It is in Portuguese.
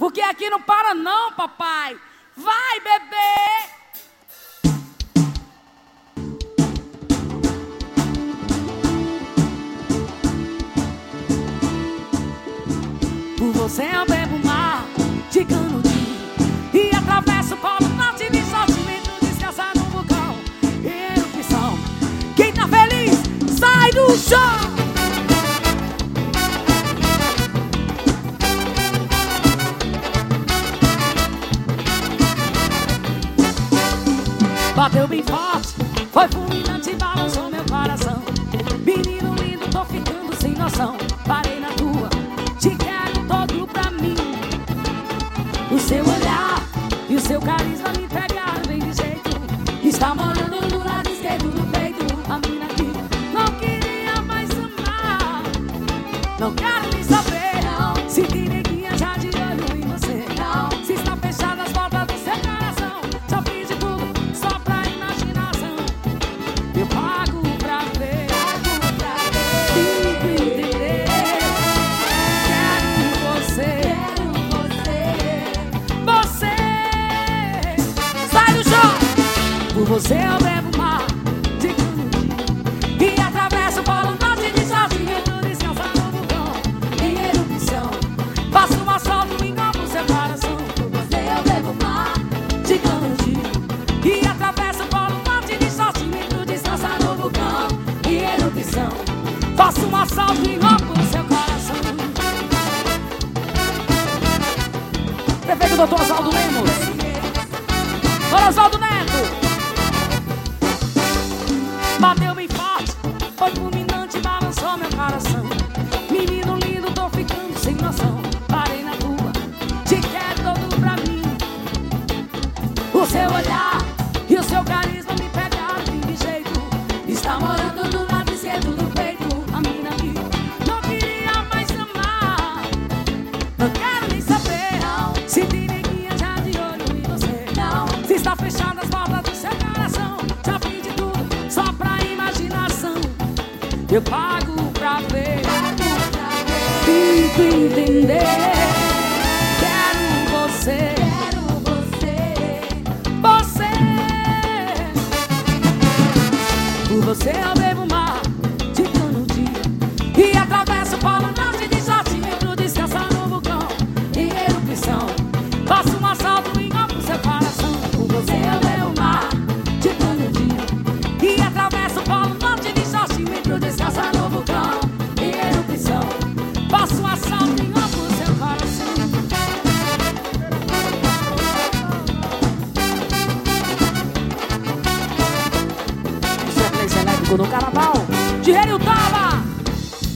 porque aqui não para não, papai. Vai, bebê! Por você eu bebo mar de Canudinho e atravesso o polo norte de sortimento, descansar no vulcão e erupção. Quem tá feliz, sai do chão! Bateu bem forte, foi fulminante, balançou meu coração. Menino lindo, tô ficando sem noção. Parei na tua, te quero todo pra mim. O seu olhar e o seu carisma me pegaram bem de jeito. Está morando no lado esquerdo do peito. A mina que não queria mais amar. Não quero nem saber, não. Se tem neguinha já de olho em você, não. Se está fechada as portas do seu coração, só fiz de tudo só pra imaginação. Eu pago pra ver, entender. Quero você, você. Sai do chão. Por você eu bebo mar de Canudinho e atravesso o polo norte de sortimento, descansa no vulcão em erupção. Faço um assalto em campo seu coração. Por você eu bebo mar de Canudinho e atravesso o polo norte de sortimento, descansa no vulcão em erupção. Faço um assalto em campo seu coração. Prefeito Dr. Oswaldo Lemos, Dr. Oswaldo Neto. Bateu bem forte, foi fulminante, balançou meu coração. Menino lindo, tô ficando sem noção. Parei na tua, te quero todo pra mim. O seu olhar e o seu carisma me pegaram de jeito. Está morando no lado esquerdo do peito. A mina que não queria mais amar. Não quero nem saber, não. Se tem neguinha já de olho em você, não. Se está fechada as portas do seu coração, já fiz de tudo só pra imaginação. Eu pago pra ver, entender. Quero você, você. Por você eu bebo mar de Canudinho e atravesso o polo norte de sortimento, descansa no vulcão em erupção. Faço um assalto em campo seu coração. Por você eu bebo mar de Canudinho e atravesso o polo norte de sortimento, descansa no vulcão em erupção. Faço um assalto em campo seu coração. Isso é elétrico no carnaval de Hélio Tava.